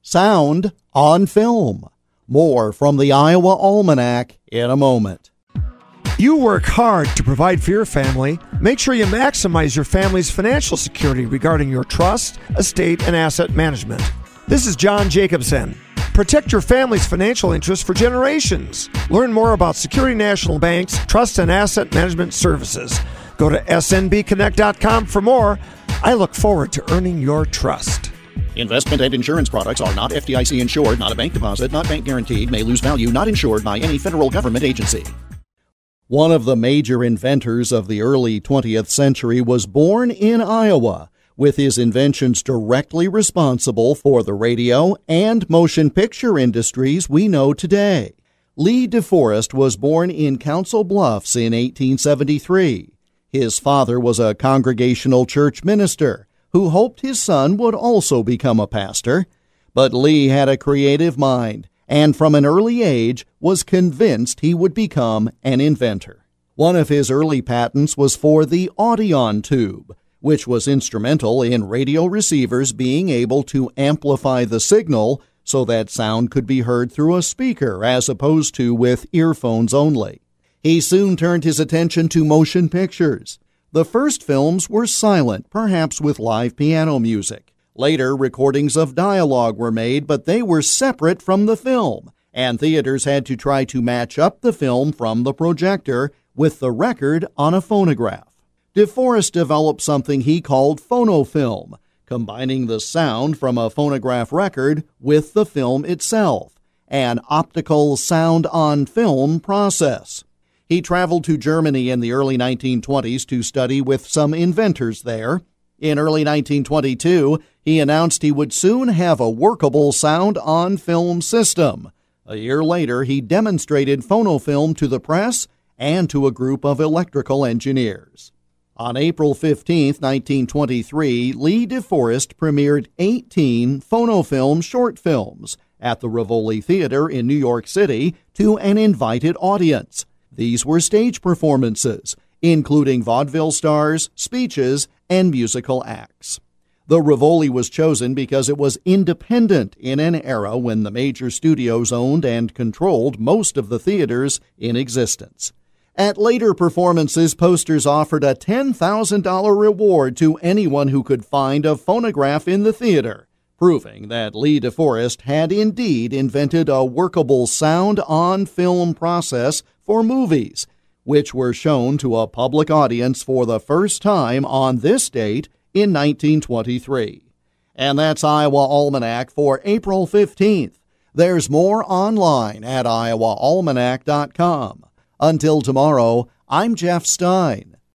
Sound on Film. More from the Iowa Almanac in a moment. You work hard to provide for your family. Make sure you maximize your family's financial security regarding your trust, estate, and asset management. This is John Jacobson. Protect your family's financial interests for generations. Learn more about Security National Bank's trust and asset management services. Go to snbconnect.com for more. I look forward to earning your trust. Investment and insurance products are not FDIC insured, not a bank deposit, not bank guaranteed, may lose value, not insured by any federal government agency. One of the major inventors of the early 20th century was born in Iowa, with his inventions directly responsible for the radio and motion picture industries we know today. Lee DeForest was born in Council Bluffs in 1873. His father was a Congregational church minister who hoped his son would also become a pastor. But Lee had a creative mind and from an early age was convinced he would become an inventor. One of his early patents was for the Audion tube, which was instrumental in radio receivers being able to amplify the signal so that sound could be heard through a speaker as opposed to with earphones only. He soon turned his attention to motion pictures. The first films were silent, perhaps with live piano music. Later, recordings of dialogue were made, but they were separate from the film, and theaters had to try to match up the film from the projector with the record on a phonograph. DeForest developed something he called phonofilm, combining the sound from a phonograph record with the film itself, an optical sound-on-film process. He traveled to Germany in the early 1920s to study with some inventors there. In early 1922, he announced he would soon have a workable sound-on-film system. A year later, he demonstrated phonofilm to the press and to a group of electrical engineers. On April 15, 1923, Lee DeForest premiered 18 phonofilm short films at the Rivoli Theater in New York City to an invited audience. These were stage performances, including vaudeville stars, speeches, and musical acts. The Rivoli was chosen because it was independent in an era when the major studios owned and controlled most of the theaters in existence. At later performances, posters offered a $10,000 reward to anyone who could find a phonograph in the theater, proving that Lee DeForest had indeed invented a workable sound-on-film process for movies, which were shown to a public audience for the first time on this date in 1923. And that's Iowa Almanac for April 15th. There's more online at iowaalmanac.com. Until tomorrow, I'm Jeff Stein.